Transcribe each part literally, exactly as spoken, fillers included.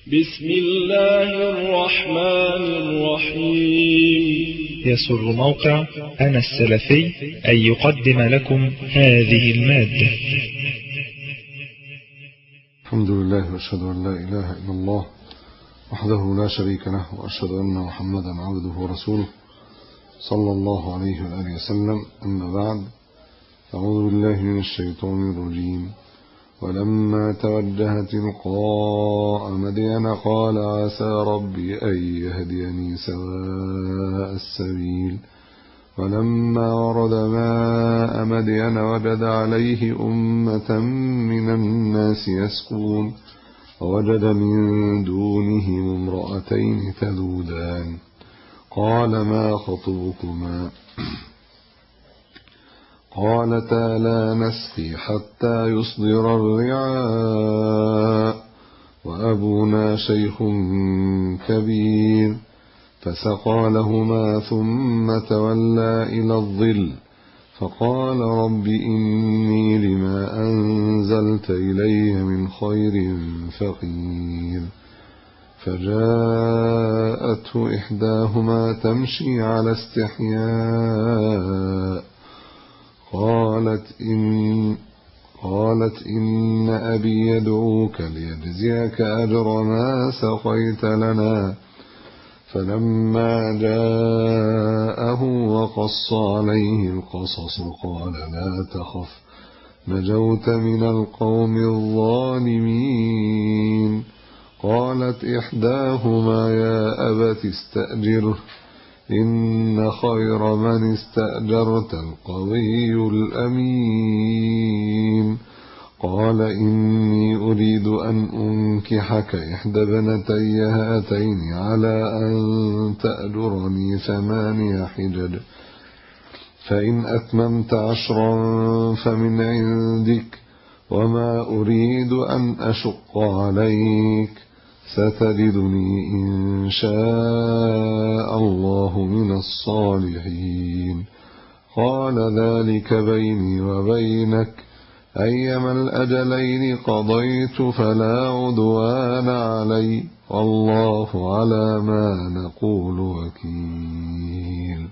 بسم الله الرحمن الرحيم. يسر موقع أنا السلفي أن يقدم لكم هذه المادة. الحمد لله وأشهد أن لا إله إلا الله وحده لا شريك له، وأشهد أن محمدا عبده ورسوله صلى الله عليه وآله وسلم. أما بعد، أعوذ بالله من الشيطان الرجيم. ولما توجه تلقاء مدين قال عسى ربي أن يهديني سواء السبيل. ولما ورد ماء مدين وجد عليه أمة من الناس يسقون، ووجد من دونهم امرأتين تذودان، قال ما خطبكما؟ قالتا لا نسقي حتى يصدر الرعاء، وأبونا شيخ كبير. فسقى لهما ثم تولى إلى الظل فقال رب إني لما أنزلت إلي من خير فقير. فجاءته إحداهما تمشي على استحياء قالت إن قالت إن أبي يدعوك ليجزيك أجر ما سقيت لنا. فلما جاءه وقص عليه القصص قال لا تخف نجوت من القوم الظالمين. قالت إحداهما يا أبت استأجره إن خير من استأجرت القوي الأمين. قال إني أريد أن أنكحك إحدى ابنتي هاتين على أن تأجرني ثماني حجج، فإن أتممت عشرا فمن عندك، وما أريد أن أشق عليك، ستجدني إن شاء الله من الصالحين. قال ذلك بيني وبينك، أيما الأجلين قضيت فلا عدوان علي، والله على ما نقول وكيل.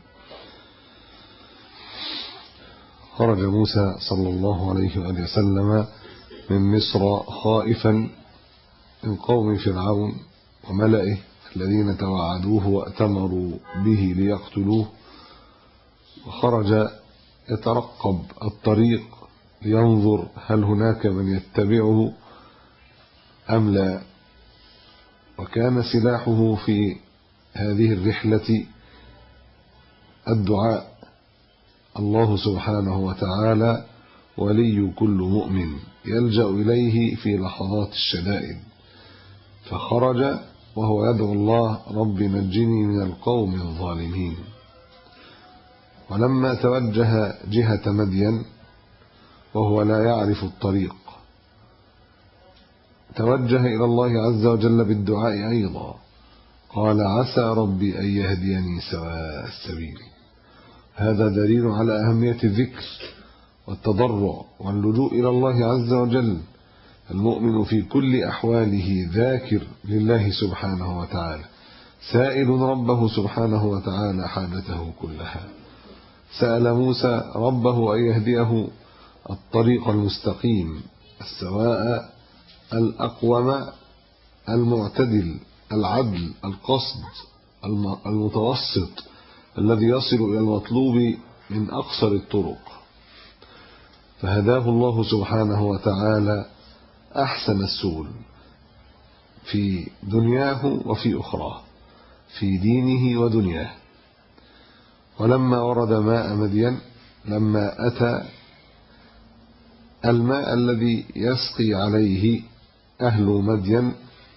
خرج موسى صلى الله عليه وآله وسلم من مصر خائفا من قوم فرعون وملئه الذين توعدوه وأتمروا به ليقتلوه، وخرج يترقب الطريق لينظر هل هناك من يتبعه أم لا. وكان سلاحه في هذه الرحلة الدعاء. الله سبحانه وتعالى ولي كل مؤمن يلجأ إليه في لحظات الشدائد، فخرج وهو يدعو الله رب نجني من القوم الظالمين. ولما توجه جهة مدين وهو لا يعرف الطريق، توجه إلى الله عز وجل بالدعاء أيضا، قال عسى ربي أن يهديني سواء السبيل. هذا دليل على أهمية الذكر والتضرع واللجوء إلى الله عز وجل. المؤمن في كل أحواله ذاكر لله سبحانه وتعالى، سائل ربه سبحانه وتعالى حاجته كلها. سأل موسى ربه أن يهديه الطريق المستقيم السواء الأقوم المعتدل العدل القصد المتوسط الذي يصل إلى المطلوب من أقصر الطرق. فهداه الله سبحانه وتعالى أحسن السبل في دنياه وفي أخراه، في دينه ودنياه. ولما ورد ماء مدين، لما أتى الماء الذي يسقي عليه أهل مدين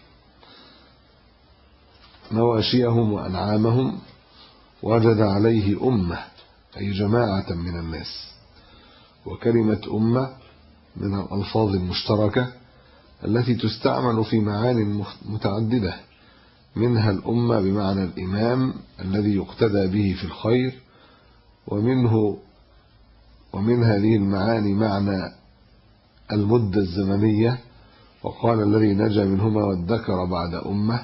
مواشيهم وأنعامهم، وجد عليه أمة أي جماعة من الناس. وكلمة أمة من الألفاظ المشتركة التي تستعمل في معان متعددة، منها الأمة بمعنى الإمام الذي يقتدى به في الخير، ومنه ومن هذه المعاني معنى المدة الزمنية، وقال الذي نجا منهما وادكر بعد أمة.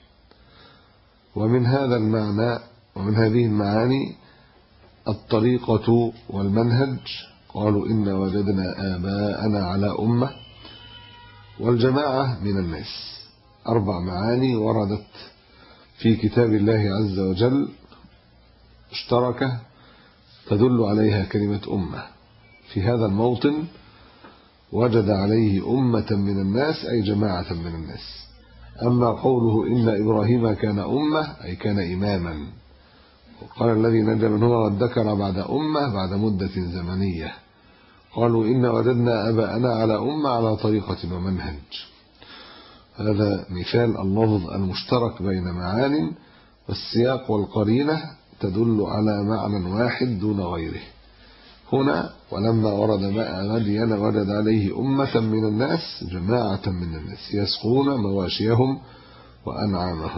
ومن هذا المعنى ومن هذه المعاني الطريقة والمنهج، قالوا إن وجدنا آباءنا على أمة، والجماعة من الناس. أربع معاني وردت في كتاب الله عز وجل مشتركة تدل عليها كلمة أمة. في هذا الموطن وجد عليه أمة من الناس أي جماعة من الناس. أما قوله إن إبراهيم كان أمة أي كان إماما. وقال الذي نجا منهما وادكر بعد أمة بعد مدة زمنية. قالوا إن وجدنا آباءنا على أمة على طريقة ومنهج. هذا مثال اللفظ المشترك بين معان، والسياق والقرينة تدل على معنى واحد دون غيره. هنا ولما ورد ماء مدين وجد عليه أمة من الناس جماعة من الناس يسقون مواشيهم وأنعامهم.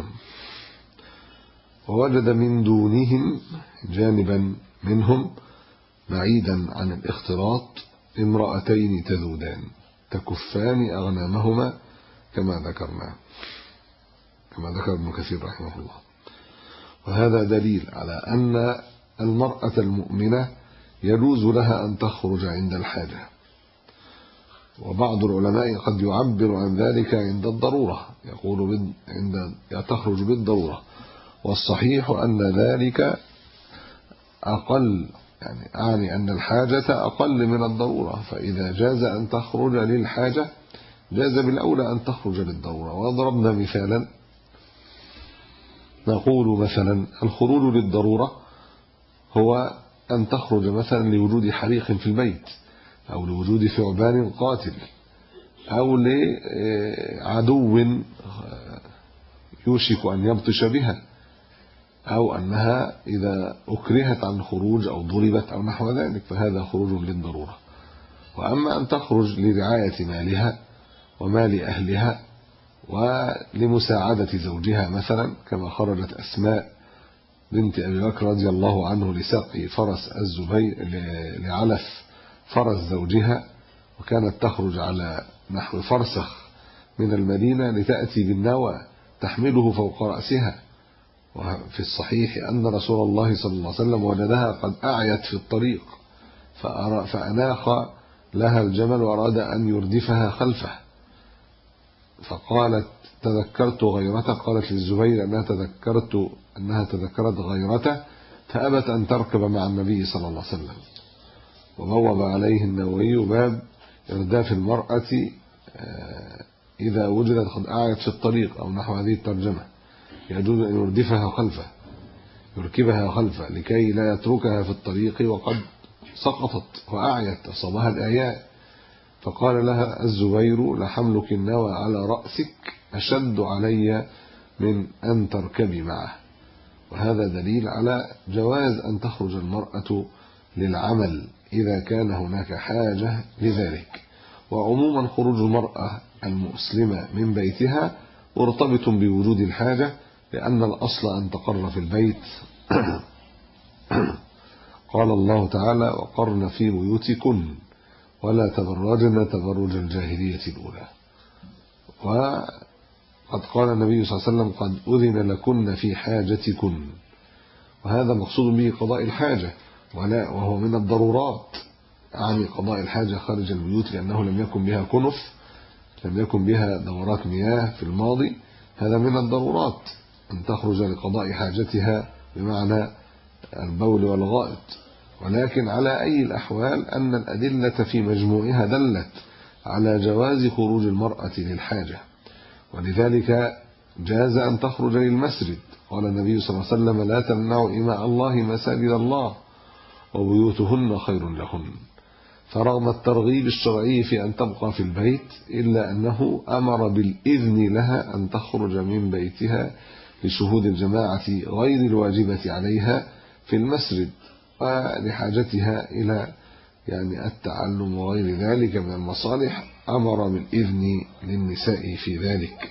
ووجد من دونهم جانبا منهم بعيدا عن الاختلاط امرأتين تذودان تكفان أغنامهما كما ذكرنا كما ذكر ابن كثير رحمه الله. وهذا دليل على أن المرأة المؤمنة يجوز لها أن تخرج عند الحاجة. وبعض العلماء قد يعبر عن ذلك عند الضرورة، يقول عند تخرج بالضرورة، والصحيح أن ذلك أقل، يعني أعني أن الحاجة أقل من الضرورة. فإذا جاز أن تخرج للحاجة جاز بالأولى أن تخرج للضرورة. وضربنا مثالا نقول مثلا الخروج للضرورة هو أن تخرج مثلا لوجود حريق في البيت، أو لوجود ثعبان قاتل، أو لعدو يوشك أن يبطش بها، أو أنها إذا أكرهت عن الخروج أو ضربت أو نحو ذلك، فهذا خروج للضرورة. وأما أن تخرج لرعاية مالها ومال أهلها ولمساعدة زوجها مثلا، كما خرجت أسماء بنت أبي بكر رضي الله عنه لسقي فرس الزبير لعلف فرس زوجها، وكانت تخرج على نحو فرسخ من المدينة لتأتي بالنوى تحمله فوق رأسها. وفي الصحيح أن رسول الله صلى الله عليه وسلم وجدها قد أعيت في الطريق فأناخ لها الجمل وأراد أن يردفها خلفه، فقالت تذكرت غيرته، قالت للزبير أنها تذكرت أنها تذكرت غيرته فأبت أن تركب مع النبي صلى الله عليه وسلم. وبوب عليه النووي باب إرداف المرأة إذا وجدت قد أعيت في الطريق أو نحو هذه الترجمة، يجوز أن يردفها خلفه يركبها خلفه لكي لا يتركها في الطريق وقد سقطت وأعيت أصابها الإعياء. فقال لها الزبير لحملك النوى على رأسك أشد علي من أن تركبي معه. وهذا دليل على جواز أن تخرج المرأة للعمل إذا كان هناك حاجة لذلك. وعموما خروج المرأة المسلمة من بيتها مرتبط بوجود الحاجة، لأن الأصل أن تقر في البيت. قال الله تعالى وقرن في بيوتكن ولا تبرجن تبرج الجاهلية الأولى. وقد قال النبي صلى الله عليه وسلم قد أذن لكن في حاجتكن، وهذا مقصود به قضاء الحاجة ولا وهو من الضرورات، يعني قضاء الحاجة خارج البيوت، لأنه لم يكن بها كنف، لم يكن بها دورات مياه في الماضي. هذا من الضرورات أن تخرج لقضاء حاجتها بمعنى البول والغائط. ولكن على أي الأحوال أن الأدلة في مجموعها دلت على جواز خروج المرأة للحاجة، ولذلك جاز أن تخرج للمسجد. قال النبي صلى الله عليه وسلم لا تمنعوا إماء الله مساجد الله وبيوتهن خير لهن. فرغم الترغيب الشرعي في أن تبقى في البيت إلا أنه أمر بالإذن لها أن تخرج من بيتها لشهود الجماعة غير الواجبة عليها في المسجد ولحاجتها إلى يعني التعلم وغير ذلك من المصالح، أمر بالإذن للنساء في ذلك.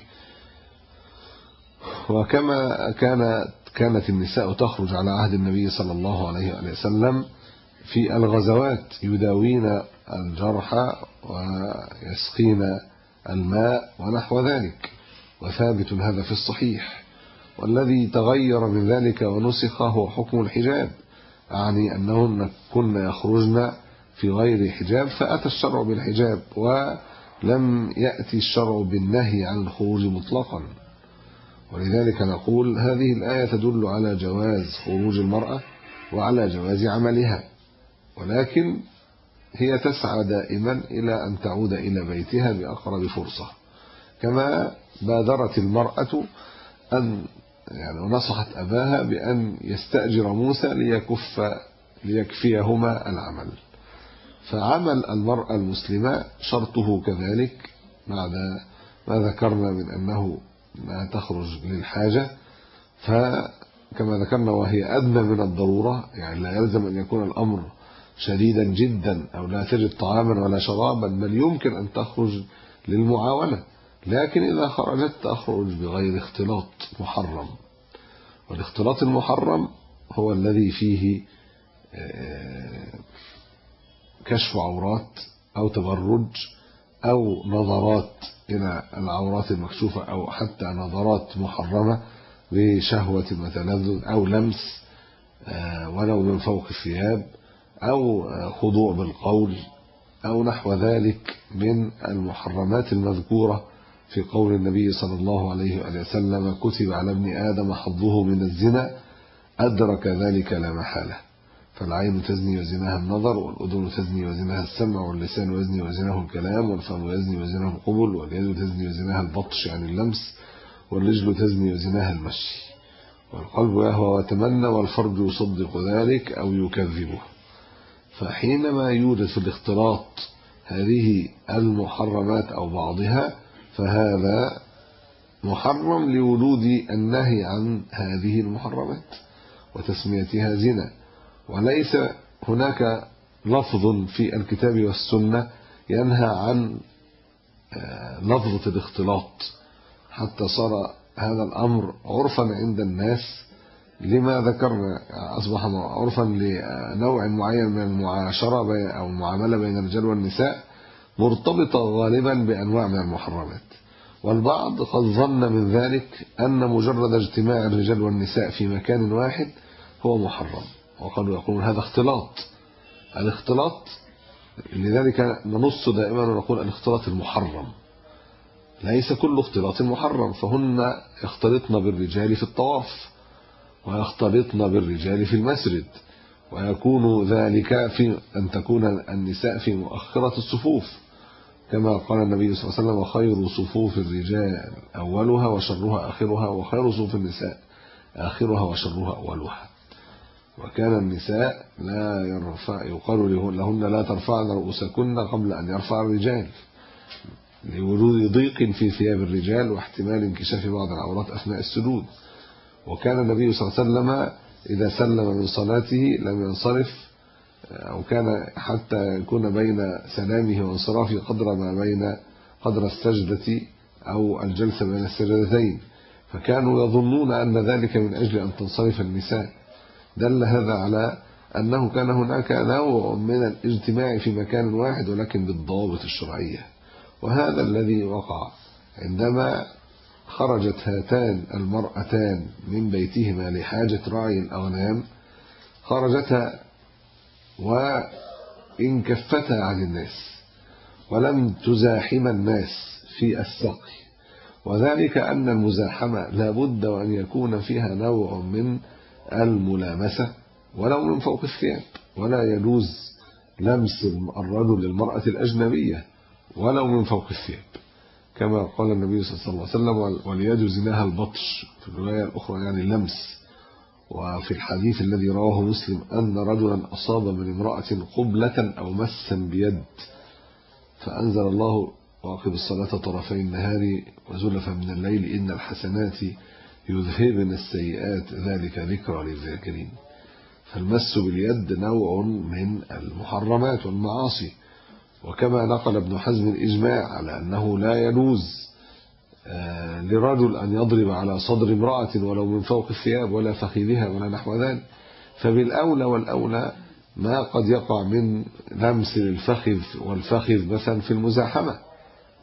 وكما كانت كانت النساء تخرج على عهد النبي صلى الله عليه وسلم في الغزوات يداوين الجرحى ويسقين الماء ونحو ذلك، وثابت هذا في الصحيح. والذي تغير من ذلك ونسخ هو حكم الحجاب، يعني أنهن كن يخرجن في غير حجاب فأتى الشرع بالحجاب، ولم يأتي الشرع بالنهي عن الخروج مطلقا. ولذلك نقول هذه الآية تدل على جواز خروج المرأة وعلى جواز عملها، ولكن هي تسعى دائما إلى أن تعود إلى بيتها بأقرب فرصة. كما بادرت المرأة أن يعني نصحت أباها بأن يستأجر موسى ليكف ليكفيهما العمل. فعمل المرأة المسلمة شرطه كذلك بعد ما ذكرنا من أنه ما تخرج للحاجة، فكما ذكرنا وهي أدنى من الضرورة، يعني لا يلزم أن يكون الأمر شديدا جدا أو لا تجد طعاما ولا شرابا، بل يمكن أن تخرج للمعاونة، لكن إذا خرجت تخرج بغير اختلاط محرم. والاختلاط المحرم هو الذي فيه كشف عورات أو تبرج أو نظرات إلى العورات المكشوفة أو حتى نظرات محرمة بشهوة وتلذذ أو لمس ولو من فوق الثياب أو خضوع بالقول أو نحو ذلك من المحرمات المذكورة في قول النبي صلى الله عليه وسلم: كتب على ابن آدم حظه من الزنا أدرك ذلك لا محالة. فالعين تزني وزناها النظر، والأذن تزني وزناها السمع، واللسان يزني وزناه الكلام، والفم يزني وزناه القبل، واليد تزني وزناها البطش يعني اللمس، والرجل تزني وزناها المشي، والقلب يهوى ويتمنى، والفرج يصدق ذلك أو يكذبه. فحينما يوجد في الاختلاط هذه المحرمات أو بعضها فهذا محرم لوجود النهي عن هذه المحرمات وتسميتها زنا، وليس هناك لفظ في الكتاب والسنة ينهى عن لفظة الاختلاط، حتى صار هذا الأمر عرفا عند الناس لما ذكرنا، أصبح عرفا لنوع معين من المعاشرة أو المعاملة بين الرجال والنساء مرتبطة غالبا بأنواع من المحرمات. والبعض قد ظن من ذلك أن مجرد اجتماع الرجال والنساء في مكان واحد هو محرم، وقالوا يقولون هذا اختلاط. الاختلاط لذلك ننص دائما ونقول الاختلاط المحرم، ليس كل اختلاط محرم، فهن يختلطن بالرجال في الطواف ويختلطن بالرجال في المسجد، ويكون ذلك في أن تكون النساء في مؤخرة الصفوف، كما قال النبي صلى الله عليه وسلم: خير صفوف الرجال أولها وشرها آخرها، وخير صفوف النساء آخرها وشرها أولها. وكان النساء لا يرفع يقال لهن لا ترفعن رؤوسكن قبل أن يرفع الرجال، لوجود ضيق في ثياب الرجال واحتمال انكشاف بعض العورات أثناء السجود. وكان النبي صلى الله عليه وسلم إذا سلم من صلاته لم ينصرف، أو كان حتى يكون بين سلامه وانصرافه قدر ما بين قدر السجدة أو الجلسة بين السجدتين، فكانوا يظنون أن ذلك من أجل أن تنصرف النساء. دل هذا على أنه كان هناك نوع من الاجتماع في مكان واحد ولكن بالضوابط الشرعية. وهذا الذي وقع عندما خرجت هاتان المرأتان من بيتهما لحاجة راعي الأغنام، خرجتا وإن كفتا عن الناس ولم تزاحم الناس في السقي، وذلك أن المزاحمة لابد وأن يكون فيها نوع من الملامسة ولو من فوق الثياب، ولا يجوز لمس الرجل للمرأة الأجنبية ولو من فوق الثياب، كما قال النبي صلى الله عليه وسلم: واليد زناها البطش، في الرواية الأخرى يعني اللمس. وفي الحديث الذي رواه مسلم أن رجلا أصاب من امرأة قبلة أو مسا بيد، فأنزل الله: وأقم الصلاة طرفي النهار وزلفا من الليل إن الحسنات يذهبن السيئات ذلك ذكرى للذاكرين. فالمس باليد نوع من المحرمات والمعاصي. وكما نقل ابن حزم الإجماع على أنه لا يجوز لرجل أن يضرب على صدر امرأة ولو من فوق الثياب ولا فخذها ولا نحو ذلك، فبالأولى والأولى ما قد يقع من لمس للفخذ والفخذ مثلا في المزاحمة،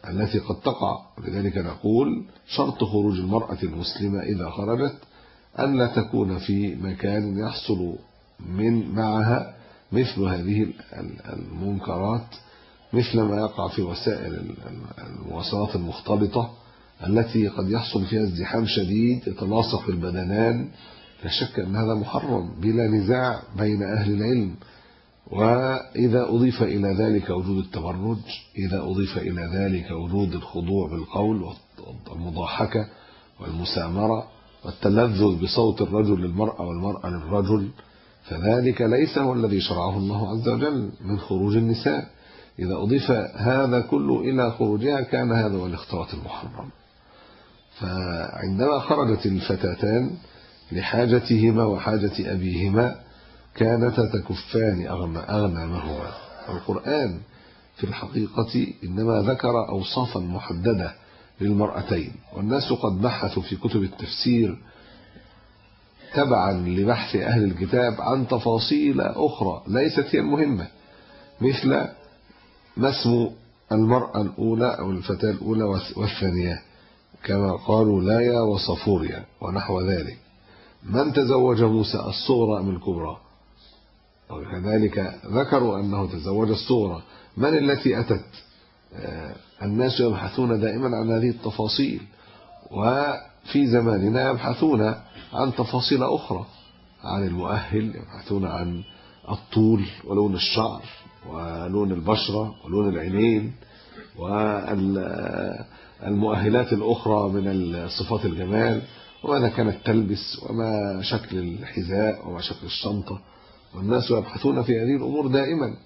التي قد تقع. لذلك نقول شرط خروج المرأة المسلمة إذا خرجت أن لا تكون في مكان يحصل من معها مثل هذه المنكرات، مثل ما يقع في وسائل المواصلات المختلطة التي قد يحصل فيها ازدحام شديد يتلاصق البدنان. لا شك أن هذا محرم بلا نزاع بين أهل العلم. وإذا أضيف إلى ذلك وجود التبرج، إذا أضيف إلى ذلك وجود الخضوع بالقول والمضاحكة والمسامرة والتلذذ بصوت الرجل للمرأة والمرأة للرجل، فذلك ليس هو الذي شرعه الله عز وجل من خروج النساء. إذا أضيف هذا كله إلى خروجها كان هذا هو الاختلاط المحرم. فعندما خرجت الفتاتان لحاجتهما وحاجة أبيهما كانتا تكفان أغنامهما. القرآن في الحقيقة إنما ذكر أوصافا محددة للمرأتين، والناس قد بحثوا في كتب التفسير تبعا لبحث أهل الكتاب عن تفاصيل أخرى ليست هي المهمة، مثل ما اسم المرأة الأولى أو الفتاة الأولى والثانية، كما قالوا لايا وصفوريا ونحو ذلك. من تزوج موسى، الصغرى أم الكبرى؟ وكذلك ذكروا أنه تزوج الصغرى. من التي أتت؟ الناس يبحثون دائما عن هذه التفاصيل، وفي زماننا يبحثون عن تفاصيل أخرى، عن المؤهل، يبحثون عن الطول ولون الشعر ولون البشرة ولون العينين والمؤهلات الأخرى من صفات الجمال، وماذا كانت تلبس، وما شكل الحذاء، وما شكل الشنطة. والناس يبحثون في هذه الأمور دائما،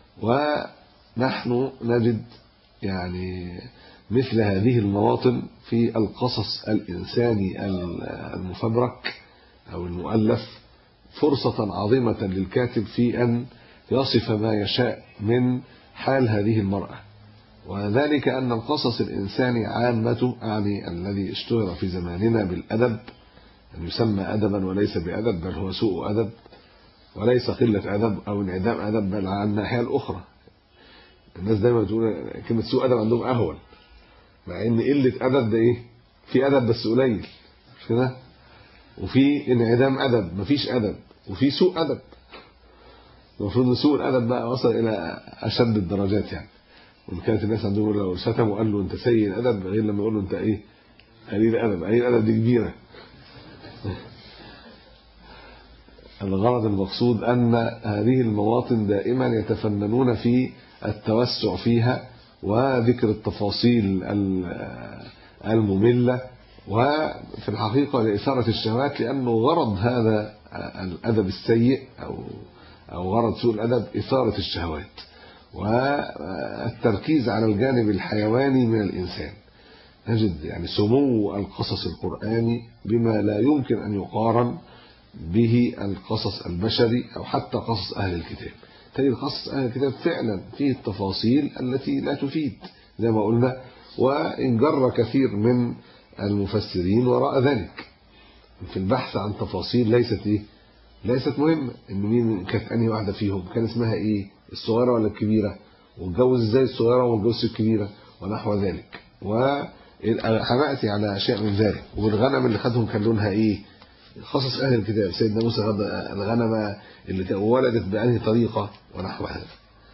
ونحن نجد يعني مثل هذه المواطن في القصص الإنساني المفبرك أو المؤلف فرصة عظيمة للكاتب في أن يصف ما يشاء من حال هذه المرأة. وذلك أن القصص الإنساني عامته، يعني الذي اشتهر في زماننا بالأدب، أن يسمى أدبا وليس بأدب، بل هو سوء أدب، وليس قلة أدب أو انعدام أدب، بل على الناحية الأخرى. الناس دايما تقول كلمة سوء أدب عندهم أهون، مع إن قلة أدب ده إيه؟ في أدب بس قليل، مش كده؟ وفي انعدام أدب، مفيش أدب، وفي سوء أدب. المفروض ان سوء الأدب بقى وصل إلى أشد الدرجات يعني. وإن كانت الناس عندهم لو شتم وقال له أنت سيء الأدب غير لما يقول له أنت إيه؟ قليل الأدب. قليل الأدب دي كبيرة. الغرض المقصود أن هذه المواطن دائما يتفننون في التوسع فيها وذكر التفاصيل المملة، وفي الحقيقة لإثارة الشهوات، لأنه غرض هذا الأدب السيء أو أو غرض سوء الأدب إثارة الشهوات والتركيز على الجانب الحيواني من الإنسان. نجد يعني سمو القصص القرآني بما لا يمكن أن يقارن به القصص البشري أو حتى قصص أهل الكتاب. تجد قصص أهل الكتاب فعلا فيه التفاصيل التي لا تفيد زي ما قلنا، وإن جر كثير من المفسرين وراء ذلك في البحث عن تفاصيل ليست إيه؟ ليست مهمة. إن مين كانت أنهي واحدة فيهم، كان اسمها إيه، الصغيرة ولا الكبيرة، واتجوز إزاي الصغيرة واتجوز الكبيرة ونحو ذلك. وحمأتي على أشياء من ذلك. والغنم اللي خدهم كان لونها إيه، خصص أهل الكتاب. سيدنا موسى خد الغنمة اللي ولدت بأنهي طريقة ونحو هذا.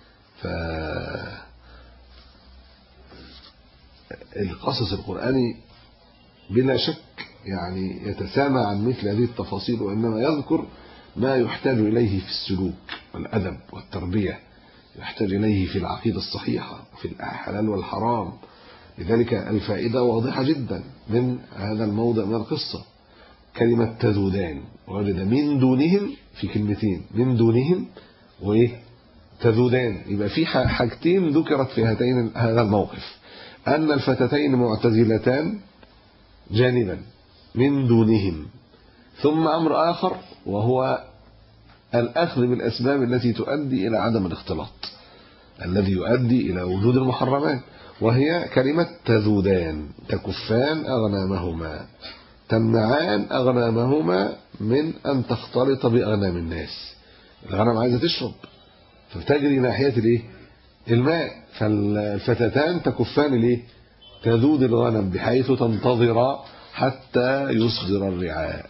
فالقصص القرآني بلا شك يعني يتسامى عن مثل هذه التفاصيل، وإنما يذكر ما يحتاج إليه في السلوك والأدب والتربية، يحتاج إليه في العقيدة الصحيحة في الحلال والحرام. لذلك الفائدة واضحة جدا من هذا الموضع من القصة. كلمة تذودان وجد من دونهم في كلمتين، من دونهم وإيه تذودان. يبقى في حاجتين ذكرت في هاتين هذا الموقف، أن الفتاتين معتزلتان جانبا من دونهم، ثم أمر آخر وهو الأخذ بالأسباب التي تؤدي إلى عدم الاختلاط الذي يؤدي إلى وجود المحرمات، وهي كلمة تذودان تكفان أغنامهما، تمنعان أغنامهما من أن تختلط بأغنام الناس. الغنم عايزة تشرب فتجري ناحية الايه الماء، فالفتاتان تكفان الايه تذود الغنم بحيث تنتظر حتى يصدر الرعاء.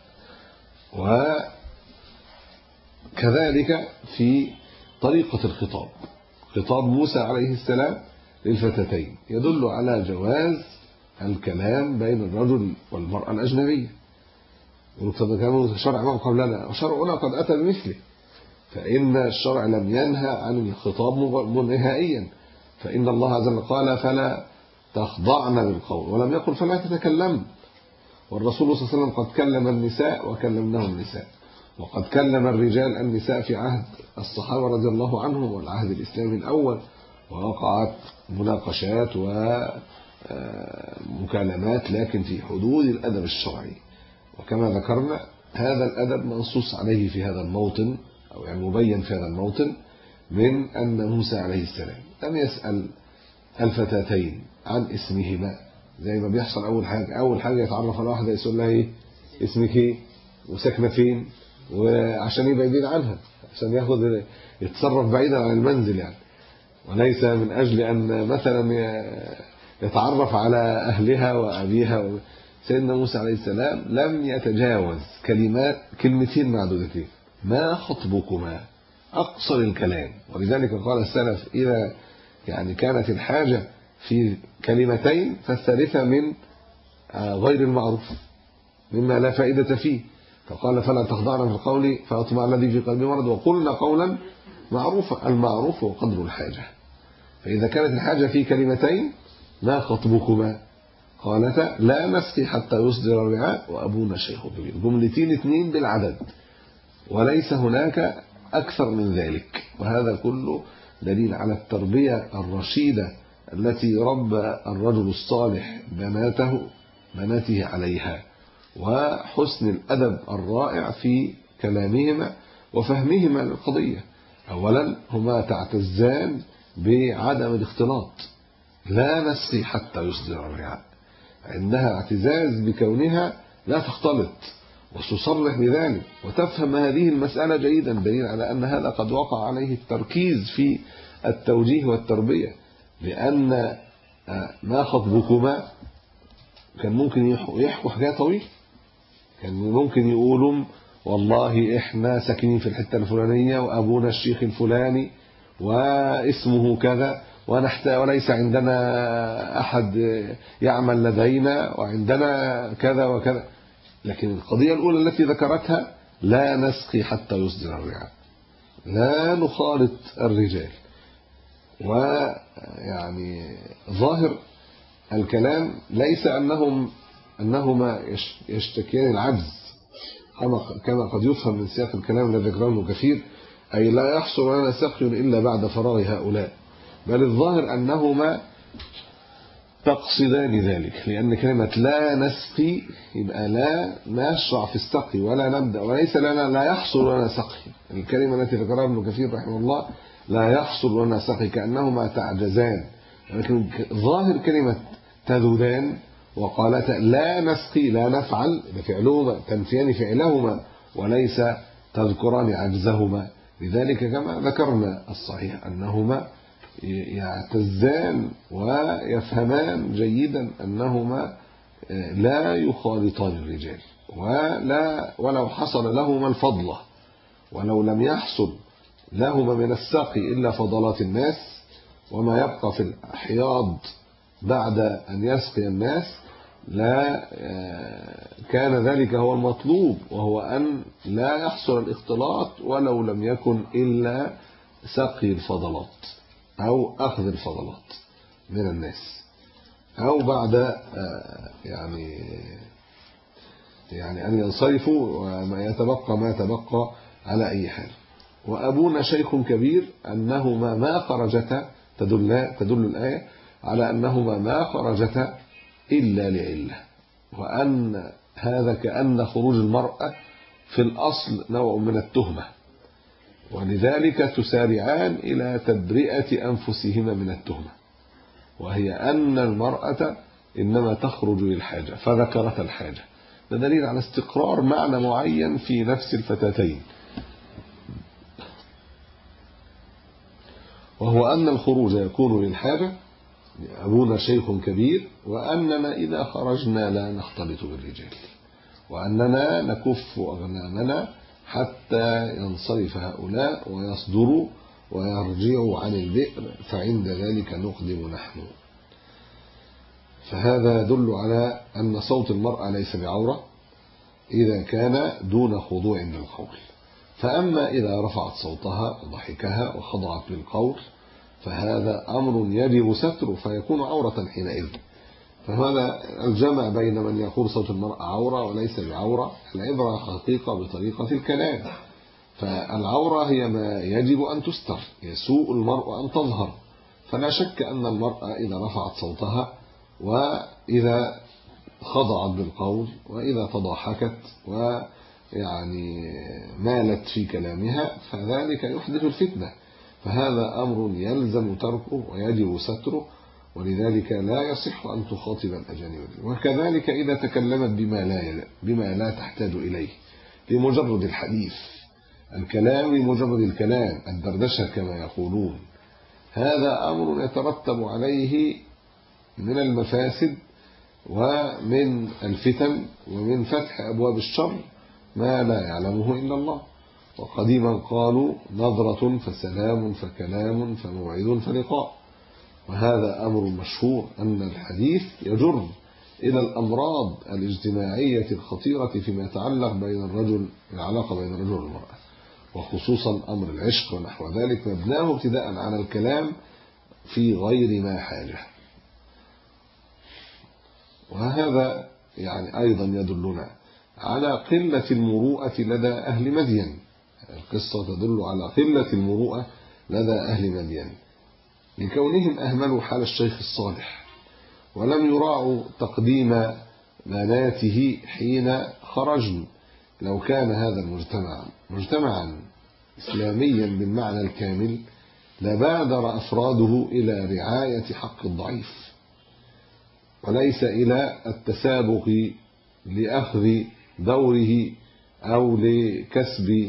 وكذلك في طريقة الخطاب، خطاب موسى عليه السلام للفتاتين يدل على جواز الكلام بين الرجل والمرأة الأجنبية. كان شرع من قبلنا وشرعنا قد أتى بمثله، فإن الشرع لم ينهى عن الخطاب نهائيا، فإن الله عز وجل قال فلا تخضعن بالقول، ولم يقل فلا تتكلمن. والرسول صلى الله عليه وسلم قد كلم النساء وكلمناه النساء، وقد كلم الرجال النساء في عهد الصحابة رضي الله عنهم والعهد الإسلامي الأول، ووقعت مناقشات ومكالمات لكن في حدود الأدب الشرعي. وكما ذكرنا هذا الأدب منصوص عليه في هذا الموطن، أو يعني مبين في هذا الموطن، من أن موسى عليه السلام لم يسأل الفتاتين عن اسمهما زي ما بيحصل. أول حاجة أول حاجة يتعرف على واحدة يسأل لها إيه اسمك إيه وساكنة فين، وعشان يبقى يبعد عنها، عشان ياخد يتصرف بعيدا عن المنزل يعني، وليس من أجل أن مثلا يتعرف على أهلها وأبيها. سيدنا موسى عليه السلام لم يتجاوز كلمات كلمتين معدودتين، ما خطبكما، أقصر الكلام. ولذلك قال السلف إذا يعني كانت الحاجة في كلمتين فالثالثة من غير المعروف مما لا فائدة فيه، فقال فلا تخضعن في القول فأطمع الذي في قلبي مرض وقلنا قولا معروفا. المعروف هو قدر الحاجة، فإذا كانت الحاجة في كلمتين ما خطبكما قالتا لا نسقي حتى يصدر الرعاء وأبونا شيخ كبير، جملتين اثنين بالعدد وليس هناك أكثر من ذلك. وهذا كله دليل على التربية الرشيدة التي ربى الرجل الصالح بناته بناته عليها، وحسن الأدب الرائع في كلامهما وفهمهما للقضية. أولا هما تعتزان بعدم الاختلاط، لا نسقي حتى يصدر الرعاء، عندها اعتزاز بكونها لا تختلط وتصرح بذلك وتفهم هذه المسألة جيدا، دليل على أن هذا قد وقع عليه التركيز في التوجيه والتربية. لأن ما خطبكما كان ممكن يحكوا حاجة طويلة، كان ممكن يقولوا والله إحنا ساكنين في الحتة الفلانية وأبونا الشيخ الفلاني واسمه كذا ونحتاج وليس عندنا أحد يعمل لدينا وعندنا كذا وكذا. لكن القضية الأولى التي ذكرتها لا نسقي حتى يصدر الرعاء، لا نخالط الرجال. ويعني ظاهر الكلام ليس أنهم أنهما يشتكيان العجز كما قد يفهم من سياق الكلام الذي ذكره ابن كثير، أي لا يحصل لنا سقي إلا بعد فراغ هؤلاء، بل الظاهر أنهما تقصدان ذلك، لأن كلمة لا نسقي يبقى لا نشرع في السقي ولا نبدأ، وليس لنا لا يحصل لنا سقي. الكلمة التي ذكرها ابن كثير رحمه الله لا يحصل لنا سقي كأنهما تعجزان، لكن ظاهر كلمة تذودان وقالتا لا نسقي لا نفعل بفعلهما تنفيان فعلهما وليس تذكران عجزهما. لذلك كما ذكرنا الصحيح أنهما يعتزان ويفهمان جيدا أنهما لا يخالطان الرجال، ولا ولو حصل لهما الفضلة ولو لم يحصل لهما من السقي إلا فضلات الناس وما يبقى في الحياض بعد أن يسقي الناس، لا كان ذلك هو المطلوب، وهو أن لا يحصل الاختلاط ولو لم يكن إلا سقي الفضلات أو أخذ الفضلات من الناس، أو بعد يعني يعني أن ينصرفوا وما يتبقى ما تبقى على أي حال. وأبونا شيخ كبير أنهما ما خرجتا تدل, تدل الآية على أنهما ما خرجتا إلا لعلة، وأن هذا كأن خروج المرأة في الأصل نوع من التهمة، ولذلك تسارعان إلى تبرئة أنفسهما من التهمة، وهي أن المرأة إنما تخرج للحاجة فذكرت الحاجة. ده دليل على استقرار معنى معين في نفس الفتاتين، وهو أن الخروج يكون للحاجة أبونا شيخ كبير، وأننا إذا خرجنا لا نختلط بالرجال، وأننا نكف أغنامنا حتى ينصرف هؤلاء ويصدروا ويرجعوا عن البئر، فعند ذلك نقدم نحن. فهذا يدل على أن صوت المرأة ليس بعورة إذا كان دون خضوع للقول. فأما إذا رفعت صوتها وضحكها وخضعت للقول فهذا أمر يجب ستره فيكون عورة حينئذ. فهذا الجمع بين من يقول صوت المرأة عورة وليس بعورة، العبرة حقيقة بطريقة الكلام. فالعورة هي ما يجب أن تستر، يسوء المرأة أن تظهر. فلا شك أن المرأة إذا رفعت صوتها وإذا خضعت بالقول وإذا تضاحكت ويعني مالت في كلامها فذلك يحدث الفتنة، فهذا أمر يلزم تركه ويجب ستره، ولذلك لا يصح أن تخاطب الأجانب. وكذلك إذا تكلمت بما لا بما لا تحتاج إليه لمجرد الحديث، الكلام لمجرد الكلام، الدردشة كما يقولون، هذا أمر يترتب عليه من المفاسد ومن الفتن ومن فتح أبواب الشر ما لا يعلمه إلا الله. وقديما قالوا نظرة فسلام فكلام فموعد فلقاء. وهذا أمر مشهور أن الحديث يجر إلى الأمراض الاجتماعية الخطيرة فيما يتعلق بين الرجل، العلاقة بين الرجل والمرأة، وخصوصا أمر العشق ونحو ذلك، مبناه ابتداء على الكلام في غير ما حاجة. وهذا يعني أيضا يدلنا على قلة المروءة لدى أهل مدين. القصة تدل على قلة المروءة لدى أهل مدين لكونهم أهملوا حال الشيخ الصالح ولم يراعوا تقديم بناته حين خرجن. لو كان هذا المجتمع مجتمعا إسلاميا بالمعنى الكامل لبادر أفراده إلى رعاية حق الضعيف وليس إلى التسابق لأخذ دوره أو لكسب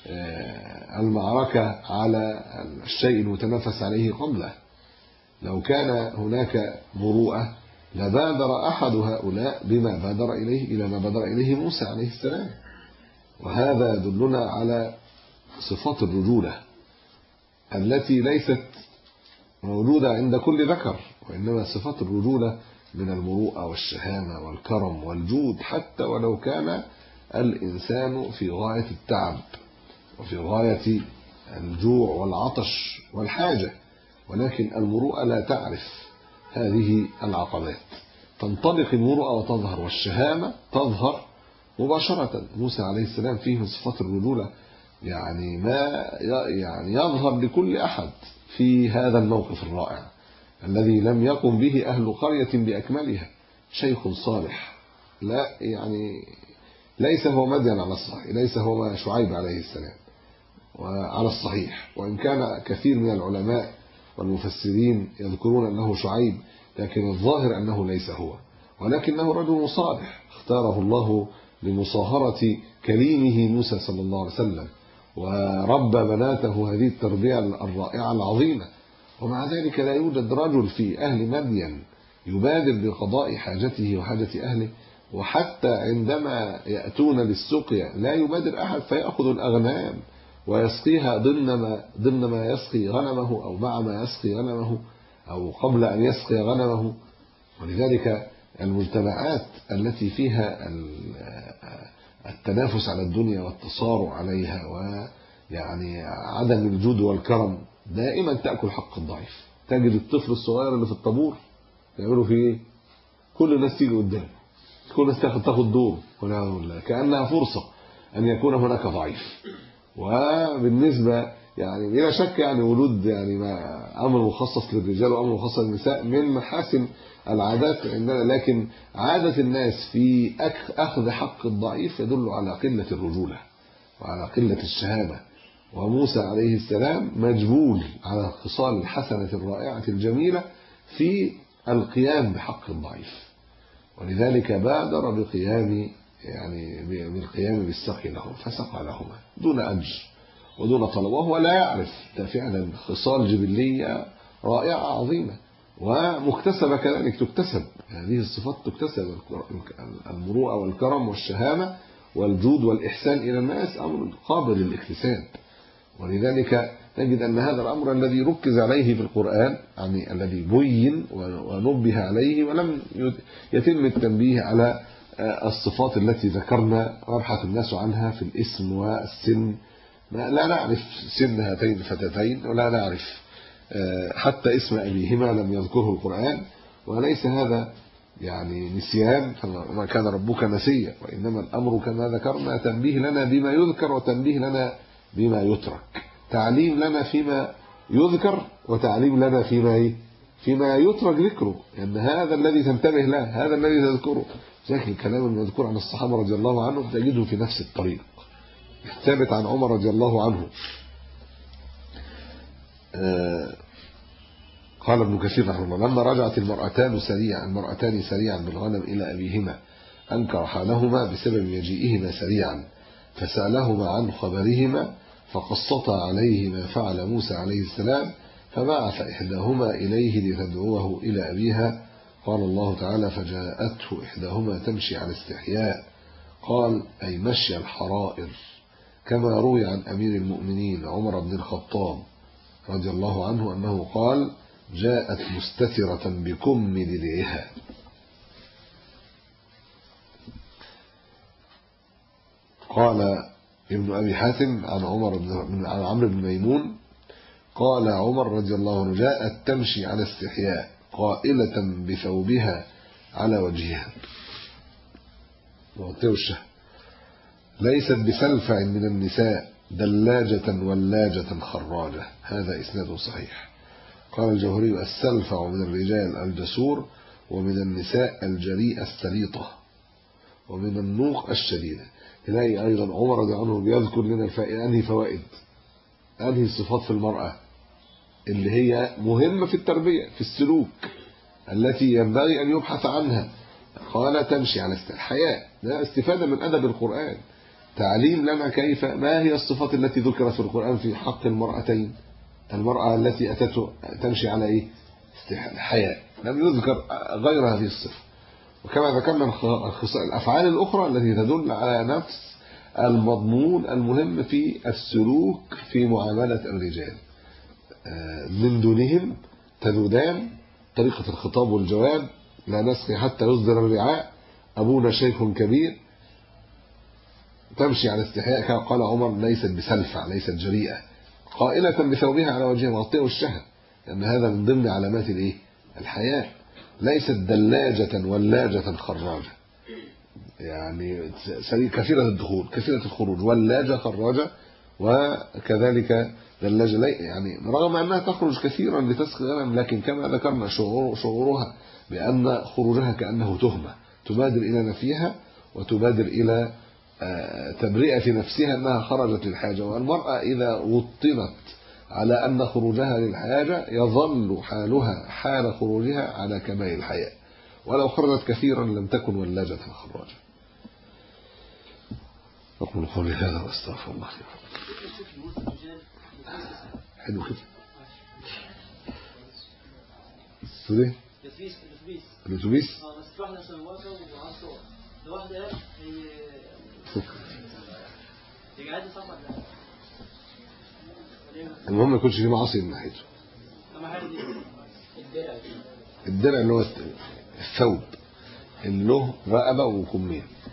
المعركة على الشيء المتنافس عليه قبله. لو كان هناك مروءة لبادر أحد هؤلاء بما بادر إليه إلى ما بادر إليه موسى عليه السلام. وهذا يدلنا على صفات الرجولة التي ليست موجودة عند كل ذكر، وإنما صفات الرجولة من المروءة والشهامة والكرم والجود، حتى ولو كان الإنسان في غاية التعب وفي غاية الجوع والعطش والحاجة، ولكن المروءة لا تعرف هذه العقبات، تنطلق المروءة وتظهر، والشهامة تظهر مباشرة. موسى عليه السلام فيه من صفات الرجولة يعني ما يعني يظهر لكل أحد في هذا الموقف الرائع الذي لم يقم به أهل قرية بأكملها. شيخ صالح، لا يعني ليس هو مدين على الصحيح، ليس هو شعيب عليه السلام وعلى الصحيح، وإن كان كثير من العلماء والمفسرين يذكرون أنه شعيب، لكن الظاهر أنه ليس هو، ولكنه رجل صالح اختاره الله لمصاهرة كليمه موسى صلى الله عليه وسلم، وربى بناته هذه التربية الرائعة العظيمة. ومع ذلك لا يوجد رجل في أهل مدين يبادر بقضاء حاجته وحاجة أهله، وحتى عندما يأتون للسقيا لا يبادر أحد فيأخذ الأغنام ويسقيها ضمن ما, ضمن ما يسقي غنمه أو مع ما يسقي غنمه أو قبل أن يسقي غنمه. ولذلك المجتمعات التي فيها التنافس على الدنيا والتصارع عليها ويعني عدم الجود والكرم دائما تأكل حق الضعيف. تجد الطفل الصغير اللي في الطابور يعملوا فيه ايه؟ كل الناس تيجي قدامه، كل الناس تاخد دور، كأنها فرصة أن يكون هناك ضعيف. وبالنسبة يعني بلا شك يعني ولود يعني ما أمر مخصص للرجال وأمر مخصص للنساء من محاسن العادات عندنا، لكن عادة الناس في أخذ حق الضعيف يدل على قلة الرجولة وعلى قلة الشهامة. وموسى عليه السلام مجبول على الخصال الحسنة الرائعة الجميلة في القيام بحق الضعيف، ولذلك بادر بقيام يعني بالقيام بالسقي لهم، فسقى لهما دون أجر ودون طلب، وهو لا يعرف. ده فعلا خصال جبلية رائعة عظيمة، ومكتسبة كذلك، تكتسب هذه الصفات، تكتسب المروءة والكرم والشهامة والجود والإحسان إلى الناس أمر قابل للاكتساب. ولذلك نجد أن هذا الأمر الذي ركز عليه في القرآن، يعني الذي بين ونبه عليه ولم يتم التنبيه على الصفات التي ذكرنا ويبحث الناس عنها في الاسم والسن. لا نعرف سن هاتين الفتاتين ولا نعرف حتى اسم أبيهما لم يذكره القرآن، وليس هذا يعني نسيان، فما كان ربك نسيا، وإنما الأمر كما ذكرنا تنبيه لنا بما يذكر وتنبيه لنا بما يترك، تعليم لنا فيما يذكر وتعليم لنا فيما فيما يترك ذكره، لأن يعني هذا الذي تنتبه له، هذا الذي تذكره. ذلك الكلام المذكور عن الصحابة رضي الله عنهم تجده في نفس الطريق، ثابت عن عمر رضي الله عنه. آه قال ابن كثير رحمه الله: لما رجعت المرأتان سريعا المرأتان سريعا بالغنم إلى أبيهما أنكر حالهما بسبب مجيئهما سريعا، فسألهما عن خبرهما فقصتا عليه ما فعل موسى عليه السلام، فبعث إحداهما إليه لتدعوه إلى أبيها. قال الله تعالى: فجاءته إحداهما تمشي على استحياء. قال: أي مشي الحرائر، كما روي عن أمير المؤمنين عمر بن الخطاب رضي الله عنه أنه قال: جاءت مستترة بكم درعها. قال ابن أبي حاتم عن عمر بن عن عمرو بن ميمون قال عمر رضي الله عنه: جاءت تمشي على استحياء قائلة بثوبها على وجهها، ليست بسلفع من النساء، دلاجة ولاجة خراجة. هذا إسناد صحيح. قال الجوهري: السلفع من الرجال الجسور، ومن النساء الجريئة السليطة، ومن النوق الشديدة. تلاقي أيضا عمر رضي الله عنه بيذكر لنا أنهي فوائد، أنهي الصفات في المرأة اللي هي مهمة في التربية، في السلوك التي ينبغي أن يبحث عنها. قال: تمشي على الحياء. ده استفادة من أدب القرآن، تعليم لنا كيف ما هي الصفات التي ذكرت في القرآن في حق المرأتين. المرأة التي أتته تمشي على إيه؟ الحياء، لم يذكر غير هذه الصفة. وكما ذكرنا الأفعال الأخرى التي تدل على نفس المضمون المهم في السلوك في معاملة الرجال، من دونهم تذودان، طريقة الخطاب والجواب، لا نسقي حتى يصدر الرعاء، أبونا شيخ كبير، تمشي على استحياء. كما قال عمر: ليست بسلفع، ليست جريئة، قائلة بثوبها على وجهها، مغطية وشها، لأن هذا من ضمن علامات الإيه؟ الحياء. ليست دلاجة ولاجة خراجة، يعني كثيرة الدخول كثيرة الخروج، ولاجة خراجة، وكذلك دلاجة، يعني رغم أنها تخرج كثيرا لتسقي الغنم، لكن كما ذكرنا شعور شعورها بأن خروجها كأنه تهمة، تبادر إلى نفيها وتبادر إلى تبرئة نفسها أنها خرجت للحاجة. والمرأة إذا وطنت على أن خروجها للحاجة يظل حالها حال خروجها على كمال الحياء، ولو خرجت كثيرا لم تكن ولاجة خراجة. أقول قولي هذا واستغفر الله لي ولكم. حلو كده. سوري؟ الأتوبيس الأتوبيس اه بس واحدة سواقة وعصا، ده واحدة هي قاعدة صح ولا المهم ما يكونش فيه معاصي من ناحيته. الدرع اللي هو الثوب اللي له رقبة وكمين.